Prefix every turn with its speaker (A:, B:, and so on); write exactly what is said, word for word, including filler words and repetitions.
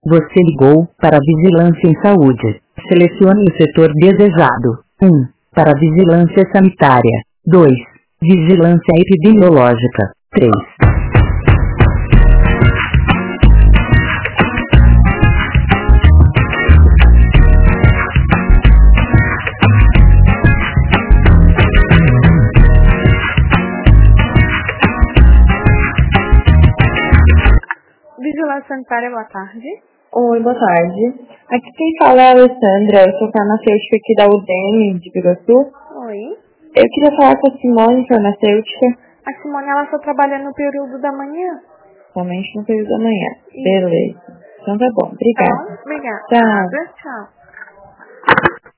A: Você ligou para a Vigilância em Saúde. Selecione o setor desejado. um. Para Vigilância Sanitária. dois. Vigilância Epidemiológica. três.
B: Vigilância Sanitária, boa tarde.
C: Oi, boa tarde. Aqui quem fala é a Alessandra, eu sou farmacêutica aqui da U D M de Biguaçu.
B: Oi.
C: Eu queria falar com a Simone, farmacêutica.
B: A Simone, ela só trabalha no período da manhã.
C: Somente no período da manhã.
B: Isso.
C: Beleza. Então tá bom, obrigada.
B: Tá, obrigada.
C: Tchau.
B: Tchau.